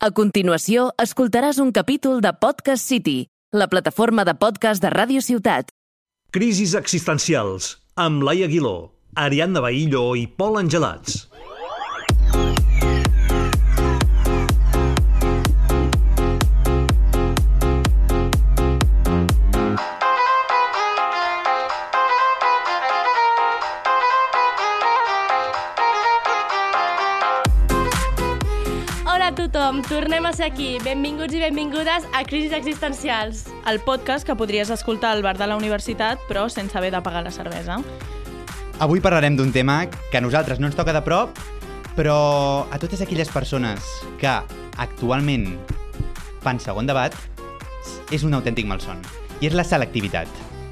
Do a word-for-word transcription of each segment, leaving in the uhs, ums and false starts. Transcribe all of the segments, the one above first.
A continuació, escoltaràs un capítol de Podcast City, la plataforma de podcast de Ràdio Ciutat. Crisis existencials, amb Laia Aguiló, Ariadna Bahillo i Pol Angelats. Hola a tothom, tornem a ser aquí. Benvinguts i benvingudes a Crisis Existencials. El podcast que podries escoltar al bar de la universitat, però sense haver de pagar la cervesa. Avui parlarem d'un tema que a nosaltres no ens toca de prop, però a totes aquelles persones que actualment fan segon debat és un autèntic malson, i és la selectivitat.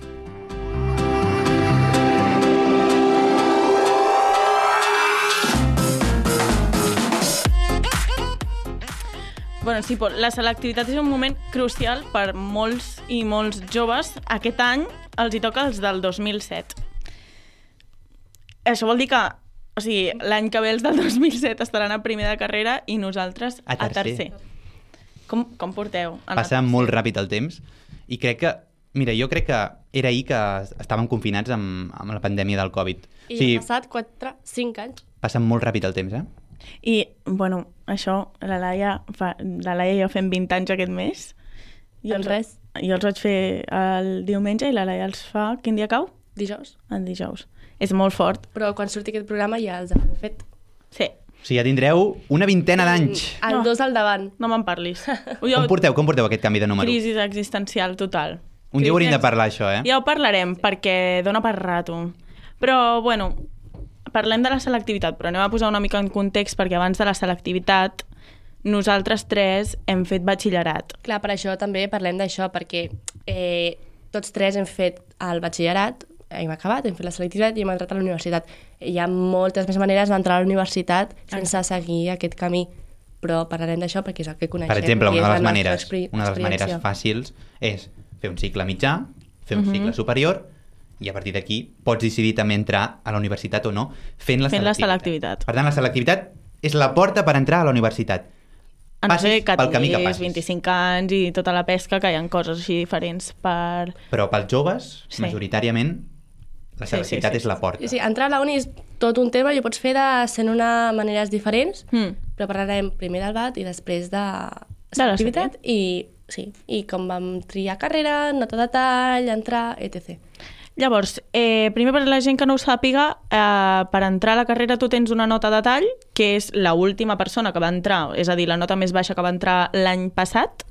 Bueno, sí, Pol, la selectivitat és un moment crucial per molts i molts joves. Aquest any els hi toca els del dos mil set. Això vol dir que, o sigui, l'any que ve els del dos mil set estaran a primer de carrera i nosaltres a tercer. A tercer. Com, com porteu? Passa molt ràpid el temps i crec que, mira, jo crec que era ahir que estàvem confinats amb, amb la pandèmia del Covid. I o sigui, han passat quatre, cinc anys. Passa molt ràpid el temps, eh? I, bueno, això, la Laia, fa, la Laia i jo fem vint anys aquest mes. Jo els, res. Jo els vaig fer el diumenge i la Laia els fa... Quin dia cau? Dijous. El dijous. És molt fort. Però quan surti aquest programa ja els hem fet. Sí. O sigui, ja tindreu una vintena d'anys. El No. dos al davant. No me'n parlis. Com porteu, com porteu aquest canvi de número? Crisi existencial total. Un dia hauríem de parlar, això, eh? Ja ho parlarem, perquè dona per rato. Però, bueno, parlem de la selectivitat, però anem a posar una mica en context, perquè abans de la selectivitat nosaltres tres hem fet batxillerat. Clar, per això també parlem d'això, perquè eh, tots tres hem fet el batxillerat, hem acabat, hem fet la selectivitat i hem entrat a la universitat. Hi ha moltes més maneres d'entrar a la universitat sense seguir aquest camí, però parlarem d'això perquè és el que coneixem. Per exemple, i és una de la les nostra maneres, experi- una de les maneres experiència. fàcils és fer un cicle mitjà, fer un Mhm. cicle superior, i a partir d'aquí pots decidir també entrar a la universitat o no fent la Fent la selectivitat. selectivitat. Per tant, la selectivitat és la porta per entrar a la universitat. A no Passis ser que pel camí que tinguis passis. vint-i-cinc anys i tota la pesca, que hi ha coses així diferents per... Però pels joves, Sí. majoritàriament, la Sí, selectivitat sí, sí, és la sí. porta. Sí, sí, entrar a la uni és tot un tema i ho pots fer de cent una maneres diferents, Hmm. però parlarem primer del bat i després de De la selectivitat i, sí, i com vam triar carrera, nota de tall, entrar, etcètera. Llavors, eh, primer per la gent que no ho sàpiga, eh, per entrar a la carrera tu tens una nota de tall, que és l'última persona que va entrar, és a dir, la nota més baixa que va entrar l'any passat,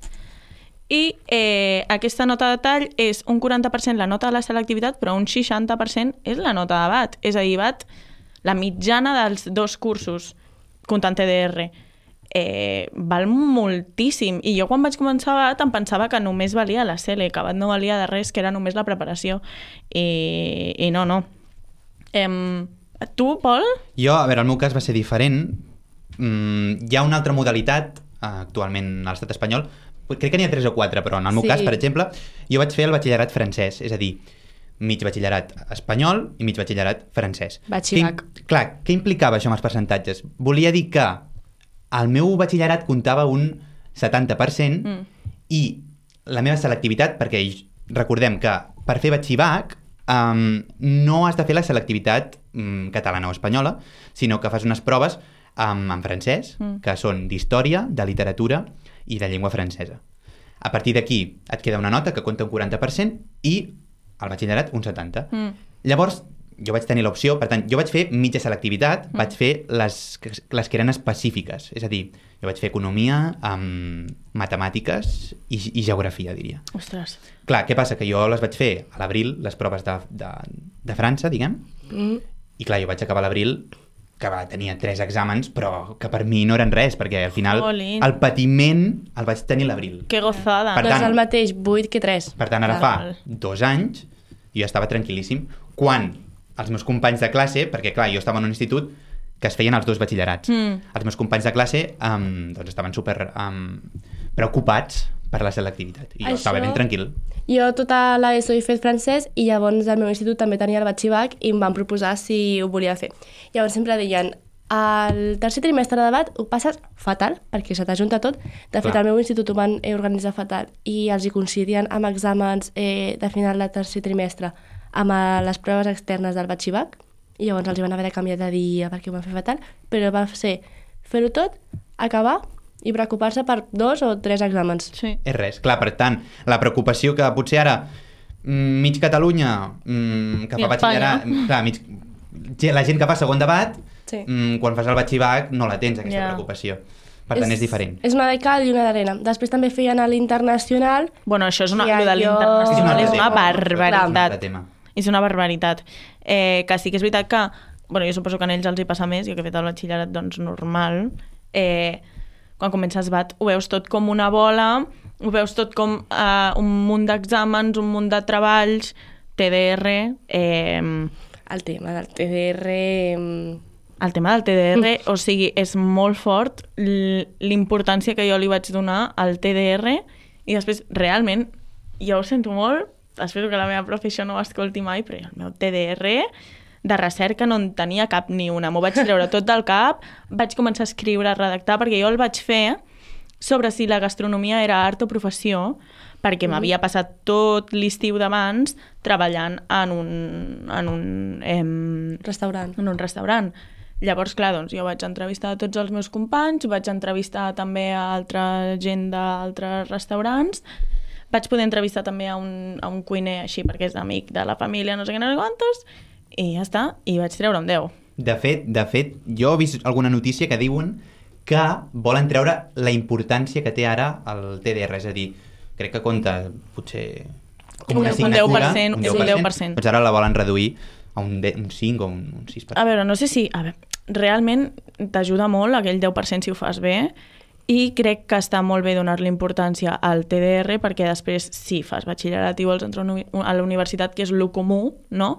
i eh, aquesta nota de tall és un quaranta per cent la nota de la selectivitat, però un seixanta per cent és la nota de B A T, és a dir, B A T, la mitjana dels dos cursos, comptant T D R, eh, val moltíssim. I jo quan vaig començar B A T em pensava que només valia la C L, que B A T no valia de res, que era només la preparació. I, i no, no. Em, tu, Pol? Jo, a veure, el meu cas va ser diferent. Mm, hi ha una altra modalitat, eh, actualment a l'estat espanyol, crec que n'hi ha tres o quatre, però en el meu Sí. cas, per exemple, jo vaig fer el batxillerat francès, és a dir, mig batxillerat espanyol i mig batxillerat francès. Batxibac. Què- Clar, què implicava això amb els percentatges? Volia dir que el meu batxillerat comptava un setanta per cent Mm. i la meva selectivitat, perquè recordem que per fer batxibac um, no has de fer la selectivitat um, catalana o espanyola, sinó que fas unes proves um, en francès, Mm. que són d'història, de literatura i de llengua francesa. A partir d'aquí et queda una nota que compta un quaranta per cent i al batxillerat un setanta per cent. Mm. Llavors, jo vaig tenir l'opció, per tant, jo vaig fer mitja selectivitat, mm. vaig fer les, les que eren específiques, és a dir, jo vaig fer economia, um, matemàtiques i, i geografia, diria. Ostres. Clar, què passa? Que jo les vaig fer a l'abril, les proves de, de, de França, diguem, Mm. i clar, jo vaig acabar a l'abril, que va, tenia tres exàmens, però que per mi no eren res, perquè al final Jolín. el patiment el vaig tenir a l'abril. Que gozada. Per No tant- és el mateix vuit que tres. Per tant, ara Val. fa dos anys, jo estava tranquil·líssim, quan els meus companys de classe, perquè clar, jo estava en un institut que es feien els dos batxillerats. Mm. Els meus companys de classe um, doncs estaven super um, preocupats per la selectivitat. I jo Això- estava ben tranquil. Jo tota l'ESO he fet francès i llavors al meu institut també tenia el batxibac i em van proposar si ho volia fer. Llavors sempre deien, el tercer trimestre de debat ho passes fatal, perquè se t'ajunta tot. De fet, Clar. al meu institut ho van eh, organitzar fatal i els hi coincidien amb exàmens eh, de final de tercer trimestre amb eh, les proves externes del batxibac, i llavors els hi van haver de canviar de dia perquè ho van fer fatal, però va ser fer-ho tot, acabar i preocupar-se per dos o tres exàmens. Sí. És res. Clar, per tant, la preocupació que potser ara mm, mig Catalunya mm, que I fa batxillerat... Clar, mig, la gent que fa segon debat, Sí. mm, quan fas el batxibac no la tens, aquesta Ja. preocupació. Per tant, és diferent. És una de cal i una d'arena. Després també feien a l'internacional. Bueno, això és una... I Lo de allò- l'internacional És és un una altre tema. Clar. És un barbaritat. altre tema. És una barbaritat. Eh, que sí que és veritat que... Bueno, jo suposo que a ells els hi passa més, jo que he fet el batxillerat, doncs, normal. Eh, quan comences bat, ho veus tot com una bola, ho veus tot com eh, un munt d'exàmens, un munt de treballs, T D R... Eh, El tema del T D R... el tema del T D R, o sigui, és molt fort l- l'importància que jo li vaig donar al T D R, i després, realment, jo ho sento molt, espero que la meva profe això no ho escolti mai, però el meu T D R de recerca no en tenia cap ni una. M'ho vaig treure tot del cap, vaig començar a escriure, a redactar, perquè jo el vaig fer sobre si la gastronomia era art o professió, perquè m'havia passat tot l'estiu d'abans treballant en un, en un, em, Restaurant. en un restaurant. Llavors, clar, doncs, jo vaig entrevistar a tots els meus companys, vaig entrevistar també a altra gent d'altres restaurants, vaig poder entrevistar també a un, a un cuiner així, perquè és amic de la família, no sé què, no sé quantos, i ja està, i vaig treure un deu. De fet, de fet, jo he vist alguna notícia que diuen que volen treure la importància que té ara el T D R, és a dir, crec que compta potser com una Un assignatura, deu per cent, és un deu per cent. doncs ara la volen reduir a un, de, un cinc o un, un sis per cent. A veure, no sé si... A veure, realment t'ajuda molt aquell deu per cent si ho fas bé, i crec que està molt bé donar-li importància al T D R, perquè després, si fas batxillerat i vols entrar a la universitat, que és lo comú, no?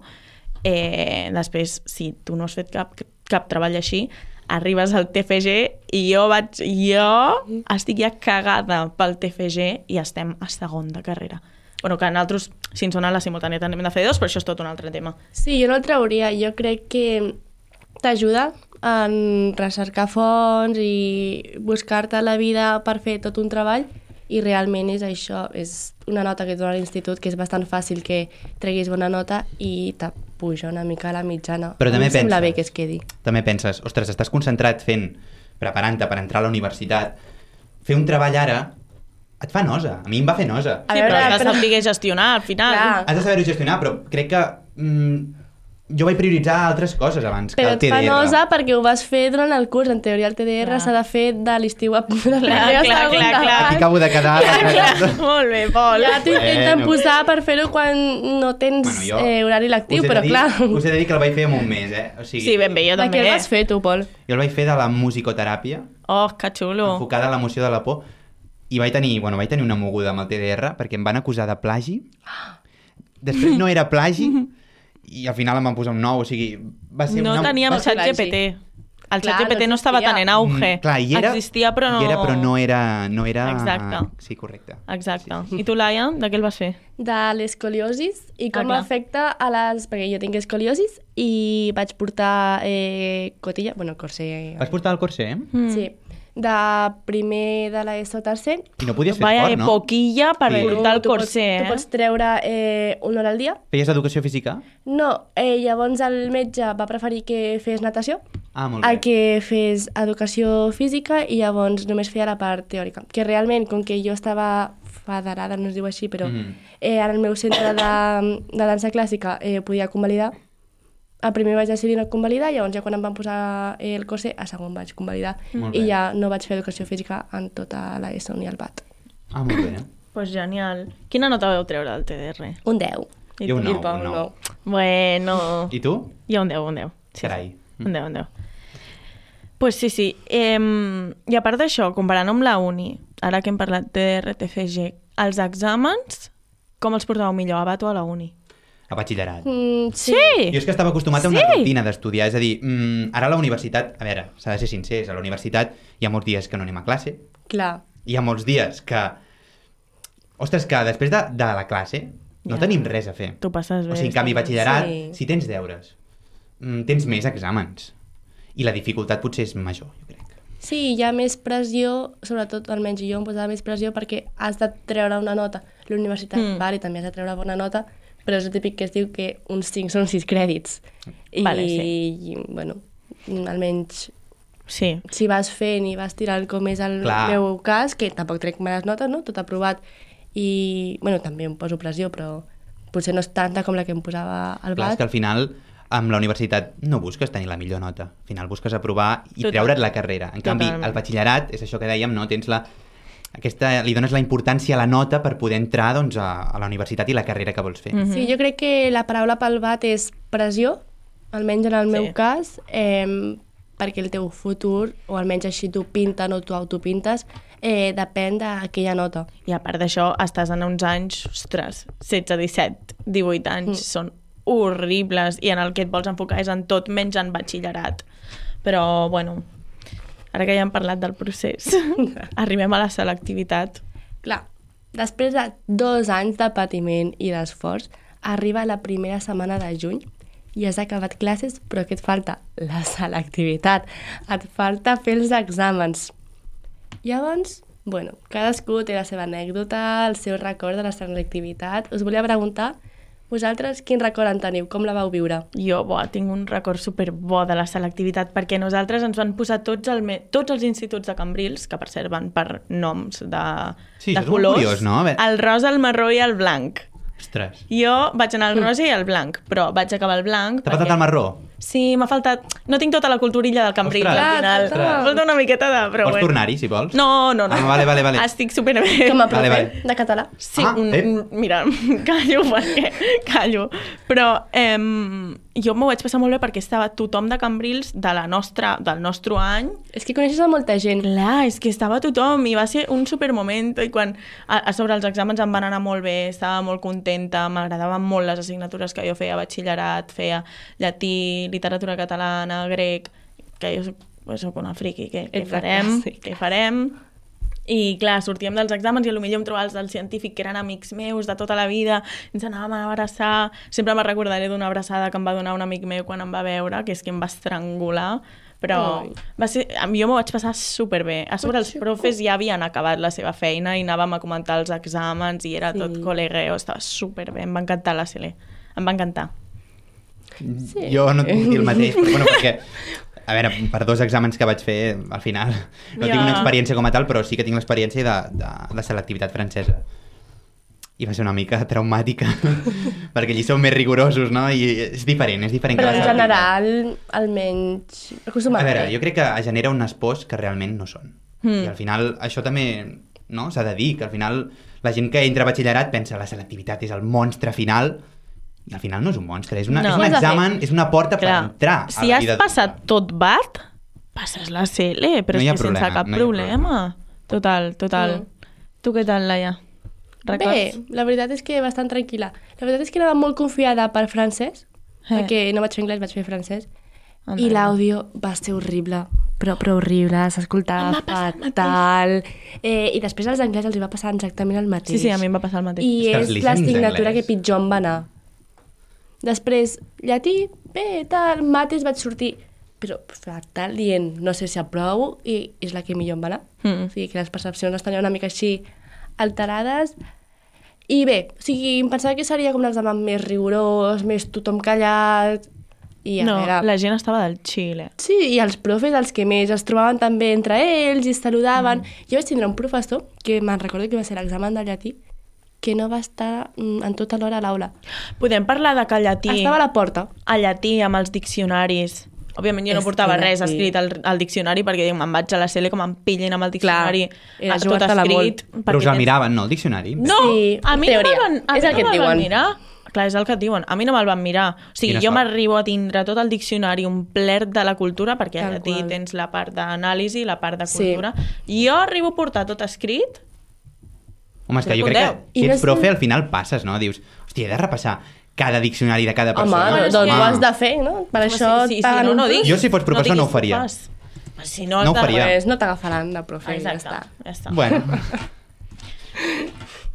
Eh, després, si tu no has fet cap, cap treball així, arribes al T F G i jo vaig... Jo estic ja cagada pel T F G i estem a segon de carrera. Bueno, que nosaltres, si ens sona la simultània, també hem de fer dos, però això és tot un altre tema. Sí, jo no el trauria. Jo crec que t'ajuda en recercar fonts i buscar-te la vida per fer tot un treball, i realment és això, és una nota que et dona l'institut, que és bastant fàcil que treguis bona nota i te puja una mica a la mitjana. Però A també mi em sembla penses- bé que es quedi. També penses, ostres, estàs concentrat fent, preparant-te per entrar a la universitat, fer un treball ara et fa nosa. A mi em va fer nosa. A Sí, veure, però has de però- saber gestionar, al final. Clar. Has de saber-ho gestionar, però crec que mm, jo vaig prioritzar altres coses abans Però que el et T D R. fa nosa perquè ho vas fer durant el curs. En teoria el T D R Clar. s'ha de fer de l'estiu a... Clar, clar, clar, clar. Aquí acabo de quedar... Molt bé, Pol. Ja t'intenten Bueno. posar per fer-ho quan no tens Bueno, jo eh, horari lectiu, us he de però dir, clar... Us he de dir que el vaig fer en un mes, eh? O sigui, Sí, ben bé, jo De també. què el vas fer tu, Pol? Jo el vaig fer de la musicoteràpia, Oh, que xulo. enfocada en l'emoció de la por, i vaig tenir, bueno, vaig tenir una moguda amb el T D R perquè em van acusar de plagi. Després no era plagi i al final em van posar un nou, o sigui, va ser No una... teníem va el ser- xat G P T. El Clar, xat G P T no no estava existia. tan en auge. Mm, clar, i era, Existia, però no... I era, però no era... No era... Exacte. Sí, correcte. Exacte. I tu, Laia, de què el vas fer? De l'escoliosis i Ah, com clar. afecta a les... Perquè jo tinc escoliosis i vaig portar eh, cotilla, bueno, corser... Vas portar el corser, eh? Mm. Sí, de primer de l'ESO a tercer. I no podies fer Vaya esport, no? poquilla per Sí. portar el Tu pots- corser, Tu eh? pots treure eh, una hora al dia. Feies educació física? No, eh, llavors el metge va preferir que fes natació Ah, molt a bé. que fes educació física, i llavors només feia la part teòrica. Que realment, com que jo estava federada, no es diu així, però Mhm. eh, en el meu centre de, de dansa clàssica eh, podia convalidar. A primer vaig decidir no convalidar, llavors ja quan em van posar eh, el corser, a segon vaig convalidar. Molt I bé. ja no vaig fer educació física en tota l'ESO ni el B A T. Ah, molt bé. Pues genial. Quina nota vau treure del T D R? Un deu. I Jo un tu? nou, el Pau, un nou. nou. Bueno... I tu? Jo un deu, un deu. Sí, Carai. sí. Un deu, un deu. Pues sí, sí. Eh, I a part d'això, comparant amb la uni, ara que hem parlat de T D R, T F G, els exàmens, com els portàveu millor, a B A T o a la uni? A batxillerat. Mm, sí. Sí! Jo és que estava acostumat a una Sí. rutina d'estudiar, és a dir, mm, ara a la universitat, a veure, s'ha de ser sincers, a la universitat hi ha molts dies que no anem a classe, Clar. hi ha molts dies que... Ostres, que després de, de la classe no Ja. tenim res a fer. Tu passes bé. O sigui, en canvi, està bé. batxillerat, Sí. si tens deures, mm, tens més exàmens. i la dificultat potser és major, jo crec. Sí, hi ha més pressió, sobretot almenys jo em posava més pressió perquè has de treure una nota. La universitat, mm. vale, també has de treure bona nota, però és el típic que es diu que uns cinc són sis crèdits. I, vale, sí. i bueno, almenys sí. si vas fent i vas tirant com és el Clar. meu cas, que tampoc trec males notes, no? Tot aprovat. I, bueno, també em poso pressió, però potser no és tanta com la que em posava al Clar, B A és que T. al final amb la universitat no busques tenir la millor nota. Al final busques aprovar i Total. treure't la carrera. En canvi, Totalment. el batxillerat, és això que dèiem, no? Tens la... Aquesta, li dones la importància a la nota per poder entrar doncs, a, a la universitat i la carrera que vols fer. Mm. Sí, jo crec que la paraula pel B A T és pressió, almenys en el Sí. meu cas, eh, perquè el teu futur, o almenys així t'ho pinten o tu autopintes, eh, depèn d'aquella nota. I a part d'això, estàs en uns anys, ostres, setze, disset, divuit anys, mm. són horribles, i en el que et vols enfocar és en tot menys en batxillerat. Però, bueno, ara que ja hem parlat del procés, arribem a la selectivitat. Clar, després de dos anys de patiment i d'esforç, arriba la primera setmana de juny i has acabat classes, però què et falta? La selectivitat. Et falta fer els exàmens. Llavors, bueno, cadascú té la seva anècdota, el seu record de la selectivitat. Us volia preguntar, vosaltres quin record en teniu? Com la vau viure? Jo, bo, tinc un record superbo de la selectivitat, perquè nosaltres ens van posar tots, el me... tots els instituts de Cambrils, que per cert van per noms de, Sí, de això és molt colors, curiós, no? A veure. el rosa, el marró i el blanc. Ostres. Jo vaig anar al rosa i al blanc, però vaig acabar el blanc T'ha faltat el marró? Sí, m'ha faltat... No tinc tota la culturilla del Cambrils, Ostres. al final. Ostres. Em falta una miqueta de... Però Pots bueno. tornar-hi, si vols? No, no, no. Ah, vale, vale, vale. Estic superbé. Com a profe Vale, vale. de català? Sí, Ah, un, eh? un, mira, callo perquè callo. Però eh, jo m'ho vaig passar molt bé perquè estava tothom de Cambrils de la nostra, del nostre any. És que coneixes a molta gent. Clar, és que estava tothom i va ser un supermoment i quan a, a sobre els exàmens em van anar molt bé, estava molt contenta, m'agradaven molt les assignatures que jo feia, batxillerat, feia llatí, literatura catalana, grec, que jo soc, pues, soc una friqui, què, què Exacte, farem? sí. Què farem? I clar, sortíem dels exàmens i potser em trobava els del científic que eren amics meus de tota la vida, ens anàvem a abraçar, sempre me recordaré d'una abraçada que em va donar un amic meu quan em va veure, que és que em va estrangular, però Ai. va ser, jo m'ho vaig passar superbé. A sobre els profes ja havien acabat la seva feina i anàvem a comentar els exàmens i era Sí. tot col·legueo, estava superbé, em va encantar la Cele, em va encantar. Sí. Jo no et puc dir el mateix, però bueno, perquè a veure, per dos exàmens que vaig fer, al final no Ja. tinc una experiència com a tal, però sí que tinc l'experiència de, de, de selectivitat francesa. I va ser una mica traumàtica, perquè allí són més rigorosos, no? I és diferent, és diferent. Però que en la selectivitat. general, almenys, acostuma A veure, bé. jo crec que genera unes pors que realment no són. Mm. I al final això també, no? S'ha de dir que al final la gent que entra a batxillerat pensa la selectivitat és el monstre final, i al final no és un monstre, és, una, No. és un Ho has de examen, és una porta per Clar, entrar a si la has vida passat adulta. tot B A T, passes la Cele, però No hi ha és que sense problema, cap no hi ha problema. Total, total. Mm. Tu què tal, Laia? Records? Bé, la veritat és que bastant tranquil·la. La veritat és que anava molt confiada per francès, Eh. perquè no vaig fer anglès, vaig fer francès, Anda. i l'àudio va ser horrible, però, però horrible, Em s'escoltava va passar el fatal. Eh, I després als anglès els hi va passar exactament el mateix. Sí, sí, a mi em va passar el mateix. I És que els és listenings l'assignatura d'anglès. que pitjor em va anar. Després, llatí, bé, tal, mates vaig sortir, però fatal, dient, no sé si aprovo, i és la que millor em va anar. Mm. O sigui, que les percepcions les tenia una mica així alterades. I bé, o sigui, em pensava que seria com l'examen més rigorós, més tothom callat, i a No, veure... la gent estava del Xile. Sí, i els profes, els que més es trobaven també entre ells i es saludaven. Mm. Jo vaig tindre un professor, que me'n recordo que va ser l'examen de llatí, que no va estar mm, en tota l'hora a l'aula. Podem parlar de que el llatí, Estava a la porta. el llatí amb els diccionaris... Òbviament jo no És portava que res llatí- escrit al, al diccionari perquè dic, me'n vaig a la Cele com em pillin amb el diccionari era a- tot jugar-te-la escrit. molt. Però us perquè el miraven, no, el diccionari? No, Sí, a mi teoria. no me'l van, a És mi el que no et me'l van diuen. mirar. Clar, és el que et diuen. A mi no me'l van mirar. O sigui, Quina jo sort. m'arribo a tindre tot el diccionari omplert de la cultura, perquè Tal al llatí qual. tens la part d'anàlisi i la part de Sí. cultura. I jo arribo a portar tot escrit. Home, és que jo Punt crec deu. que si I no ets és- profe al final passes, no? Dius, hòstia, he de repassar cada diccionari de cada Home, persona. no, Bueno, és doncs que- ho has de fer, no? Per això sí, sí, et paguen sí, no, un no plus. diguis. Jo, si fos professor, no ho diguis, faria. fas. Si no, has No ho de- faria. Pues no t'agafaran de profe, ja Exacte, està. ja està. Bueno,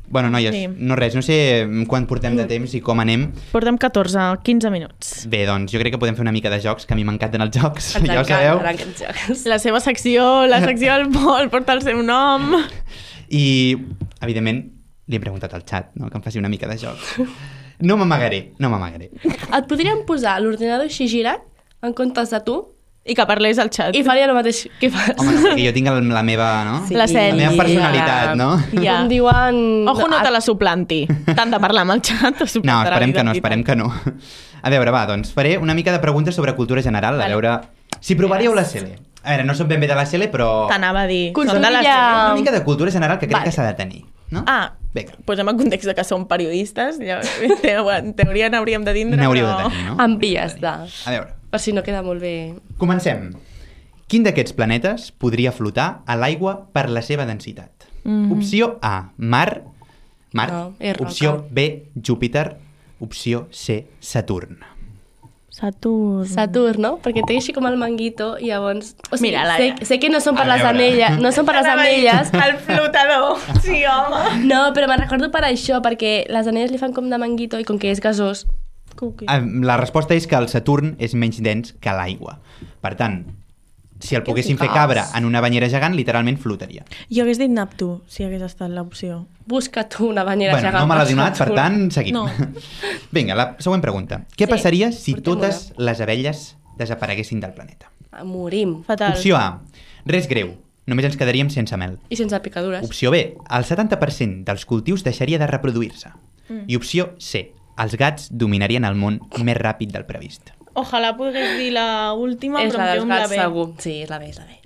Bueno, noies, Sí. no res, no sé quan portem de temps i com anem. Portem catorze, quinze minuts. Bé, doncs jo crec que podem fer una mica de jocs, que a mi m'encanten els jocs, Ens ja ho sabeu. encanten aquests jocs. La seva secció, la secció del Pol, porta el seu nom. I, evidentment, li he preguntat al xat, no?, que em faci una mica de jocs. No m'amagaré, no m'amagaré. Et podríem posar l'ordinador així girat en comptes de tu I que parlés al xat. i faria el mateix que fas. Home, no, perquè jo tinc el, la meva, no? Sí. La La Cèlia. meva personalitat, no? Ja. Com diuen... Ojo, no te la suplanti. T'han de parlar amb el xat. te No, suplantarà esperem que no, l'identitat. esperem que no. A veure, va, doncs faré una mica de preguntes sobre cultura general, a Vale. veure si provaríeu la C L. A veure, no som ben bé de la C L, però T'anava a dir. Cultura Són de la ja- sèrie. una mica de cultura general que crec Vale. que s'ha de tenir, no? Ah, Vinga, posem en context de que som periodistes. Ja, en teoria n'hauríem de tindre, n'hauríeu de però... tenir, no? Envies de... A veure, Per si no queda molt bé... comencem. Quin d'aquests planetes podria flotar a l'aigua per la seva densitat? Mhm. Opció A, Mar, Mart. No, és roca. Opció B, Júpiter. Opció C, Saturn. Saturn. Saturn, no? Perquè té així com el manguito i llavors... O sigui, Mira, la- sé, sé que no són per A les veure. anelles, no són per les anelles, El flotador. Sí, home. no, però me'n recordo per això, perquè les anelles li fan com de manguito i com que és gasós. Cookie. Ah, La resposta és que el Saturn és menys dens que l'aigua. Per tant, si el poguéssim fer gas. cabre en una banyera gegant, literalment flotaria. Jo hagués dit Neptú, si hagués estat l'opció. Busca tu una banyera Bueno, gegant. no me l'ha per donat, per Saturn. tant, seguim. No. Vinga, la següent pregunta. Què Sí, passaria si portem-ho, totes les abelles desapareguessin del planeta? Morim. Fatal. Opció A, res greu, només ens quedaríem sense mel. I sense picadures. Opció B, el setanta per cent dels cultius deixaria de reproduir-se. Mm. I opció C, els gats dominarien el món més ràpid del previst. Ojalà pogués dir la última, És però la em dels quedo amb la gats, B. segur. Sí, és la B, és la B.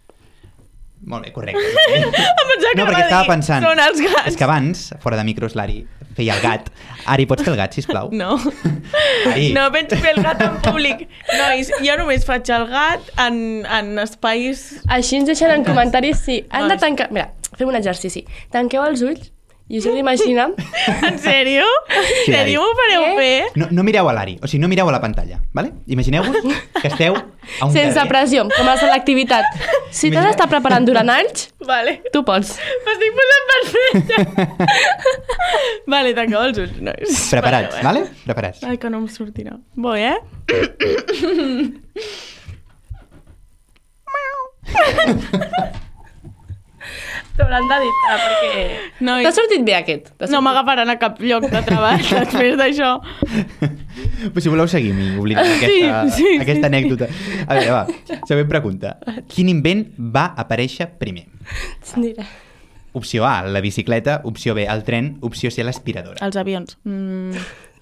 Molt bé, correcte. Em pensava que No, anava perquè a estava dir, pensant... Són els gats. És que abans, fora de micros, l'Ari feia el gat. Ari, pots fer el gat, sisplau? No. Ari. No penso fer el gat en públic. Nois, jo només faig el gat en, en espais... Així ens deixen en comentaris si han de Nois. tancar... Mira, fem un exercici. Tanqueu els ulls i us heu d'imaginar... En sèrio? Sí, Sèrio m'ho fareu Eh? fer? No, no mireu a l'Ari, o sigui, no mireu a la pantalla, vale? Imagineu-vos que esteu a un Sense carrer. pressió, com a selectivitat. Si t'has d'estar preparant durant anys, Vale. tu pots. M'estic posant perfecte. Vale, tancau els ulls, nois. Preparats, Vale, vale? Preparats. Ai, que no em sortirà. Voy, eh? T'hauran d'editar, perquè... Nois, T'ha sortit bé aquest? T'ha no sortit- m'agafaran a cap lloc de treball després d'això. Però si voleu seguir i oblidar Sí, aquesta, sí, sí. aquesta anècdota. A veure, va, següent pregunta. Quin invent va aparèixer primer? Mira. Opció A, la bicicleta. Opció B, el tren. Opció C, l'aspiradora. Els avions. Mm.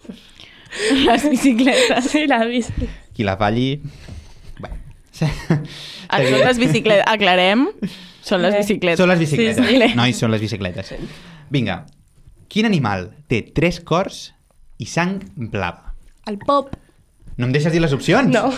Les bicicletes. Sí, l'ha vist. Qui la falli... Bé. Ah, són les bicicletes. Aclarem. Són les bicicletes. Són les bicicletes. Sí, sí. Nois, són les bicicletes. Vinga. Quin animal té tres cors i sang blava? El pop. No em deixes dir les opcions? No.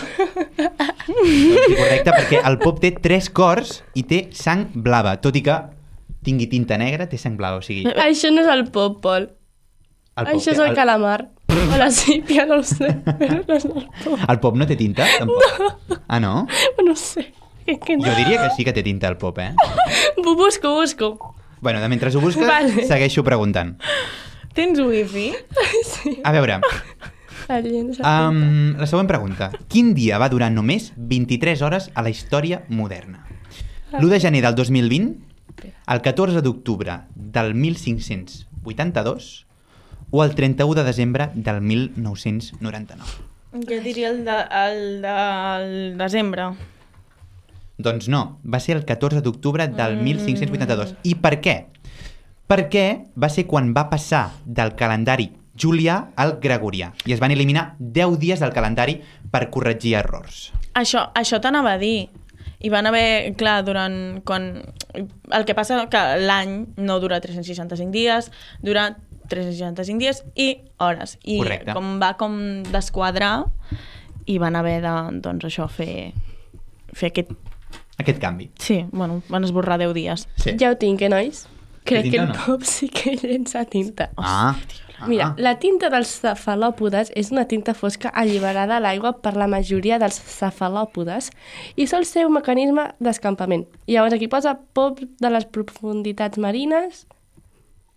Doncs correcte, perquè el pop té tres cors i té sang blava, tot i que tingui tinta negra, té sang blava, o sigui... Això no és el pop, Pol. El pop Això té- és el calamar. O la sípia, no ho sé. Però no és el pop. El pop no té tinta, tampoc? Ah, no? No sé. Que, que no. Jo diria que sí que té tinta el pop, eh? Ho busco, busco. Bueno, de mentre ho busques, Vale. segueixo preguntant. Tens wifi? Sí. A veure, Alguien sap. um, la següent pregunta. Quin dia va durar només vint-i-tres hores a la història moderna? L'u de gener del dos mil vint, el catorze d'octubre del mil cinc-cents vuitanta-dos o el trenta-u de desembre del mil nou-cents noranta-nou? Jo diria el, de, el del desembre. Doncs no, va ser el catorze d'octubre del mil cinc-cents vuitanta-dos. I per què? Perquè va ser quan va passar del calendari julià al gregorià i es van eliminar deu dies del calendari per corregir errors. Això, això t'anava a dir. Hi van haver, clar, durant... Quan, el que passa que l'any no dura tres-cents seixanta-cinc dies, dura tres-cents seixanta-cinc dies i hores. I Correcte. com va com desquadrar i van haver de, doncs això, fer, fer aquest... Aquest canvi. Sí, bueno, van esborrar deu dies. Sí. Ja ho tinc, eh, nois? Crec que tinta el o no? pop sí que llença tinta. Ah, Mira, ah. la tinta dels cefalòpodes és una tinta fosca alliberada a l'aigua per la majoria dels cefalòpodes i sol ser un mecanisme d'escampament. I llavors aquí posa pop de les profunditats marines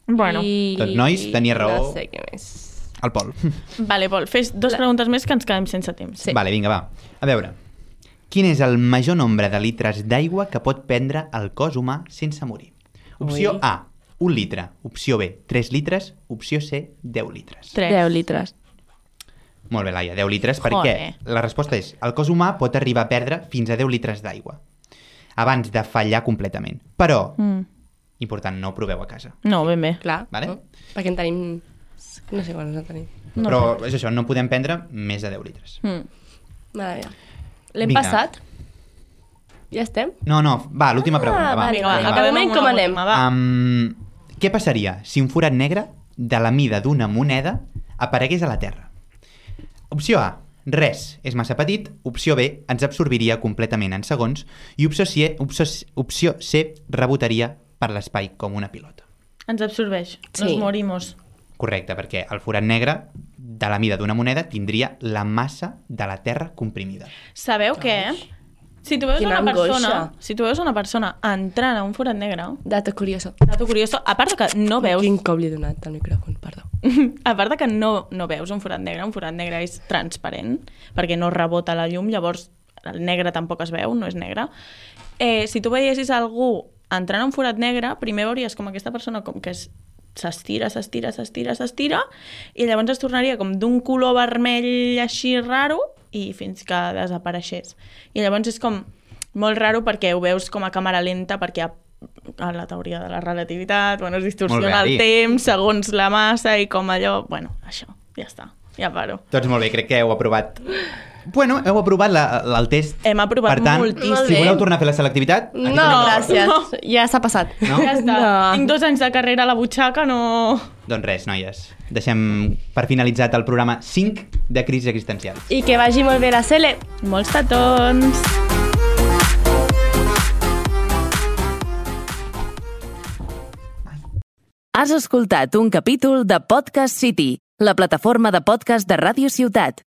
Bueno, I... Doncs, nois, tenia raó. No sé què més. El Pol. vale, Pol, fes dos La- preguntes més que ens quedem sense temps. Sí. Vale, vinga, va. A veure, quin és el major nombre de litres d'aigua que pot prendre el cos humà sense morir? Opció Ui. A, un litre. Opció B, tres litres. Opció C, deu litres. Tres. deu litres. Molt bé, Laia, deu litres, Joder. perquè la resposta és el cos humà pot arribar a perdre fins a deu litres d'aigua abans de fallar completament. Però, Mm. important, no ho proveu a casa. No, ben bé. Clar. Vale. No? Perquè en tenim... No sé quants en tenim. No Però és això, no podem prendre més de deu litres. Mm. Mare meva. L'hem Vinga. passat? Ja estem? No, no, va, l'última pregunta, va. vale, Vinga, va, vale. acabem De amb moment, una com anem? última, va. Um, què passaria si un forat negre de la mida d'una moneda aparegués a la Terra? Opció A, res, és massa petit. Opció B, ens absorbiria completament en segons. I opció C, opció, opció C rebotaria per l'espai com una pilota. Ens absorbeix. Sí. Nos morimos. Correcte, perquè el forat negre de la mida d'una moneda tindria la massa de la Terra comprimida. Sabeu què? Si tu veus Quina una angoixa. persona, si tu veus una persona entrant a un forat negre, Dato curioso. dato curioso, a part de que no veus, Quin cop li he donat al micròfon, perdó. a part de que no, no veus un forat negre, un forat negre és transparent, perquè no rebota la llum, llavors el negre tampoc es veu, no és negre. Eh, si tu veiessis algú entrant a un forat negre, primer veuries com aquesta persona com que és s'estira, s'estira, s'estira, s'estira, i llavors es tornaria com d'un color vermell així raro, i fins que desapareixés. I llavors és com molt raro perquè ho veus com a càmera lenta, perquè a la teoria de la relativitat, bueno, es distorsiona Molt bé, el Ari. temps segons la massa i com allò... Bueno, això, ja està, ja paro. Doncs molt bé, crec que heu aprovat... Bueno, heu aprovat la, la, el test. Hem aprovat per tant, moltíssim. Molt si bé. voleu tornar a fer la selectivitat... aquí No, tenim- gràcies. no. Ja s'ha passat. No? Ja està. No. Tinc dos anys de carrera a la butxaca, no... Doncs res, noies. Deixem per finalitzat el programa cinc de Crisis Existencials. I que vagi molt bé la Cele. Molts petons! Has escoltat un capítol de Podcast City, la plataforma de podcast de Ràdio Ciutat.